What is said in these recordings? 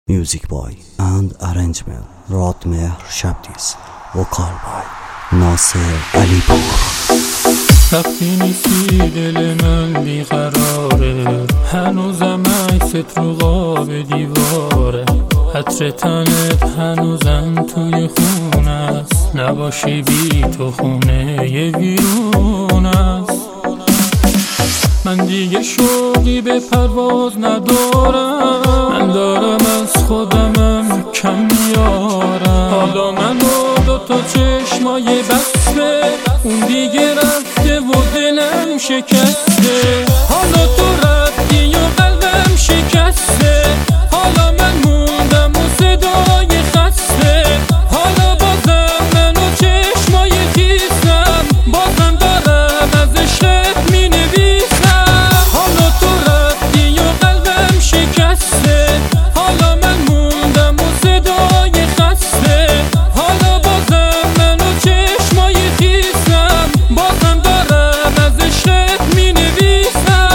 Music by and arrangement رادمهر شبدیز. وکال بای ناصر علیپور. وقتی نیستی دل من بیقراره، هنوزم عکست رو قاب دیواره، عطر تنت هنوزم توی خونه است، نباشی بی تو خونه یه ویرون است. من دیگه شوقی به پرواز ندارم، من دارم از خودمم کم میارم. حالا من و دوتا چشمای بسته، اون دیگه رفته و دلم شکسته. حالا تو رفتی و قلبم شکسته، حالا من موندم و صدای خسته. حالا بازم من و چشمای خیسم، بازم دارم از عشقت می نویسم. حالا تو رفتی و قلبم شکسته، حالا من موندم و صدای خسته. حالا بازم من و چشمای خیسم، بازم دارم از عشقت می نویسم.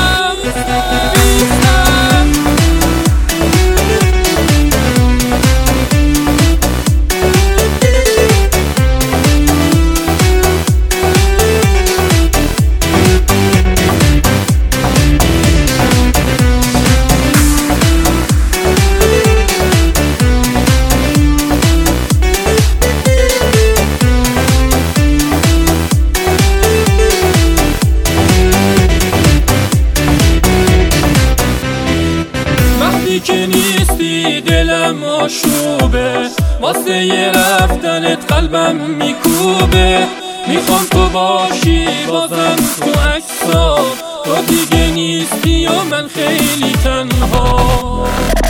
که نیستی دلم آشوبه، واسه یه رفتنت قلبم میکوبه. میخوام تو باشی بازم تو عکسا، تو دیگه نیستی و من خیلی تنها.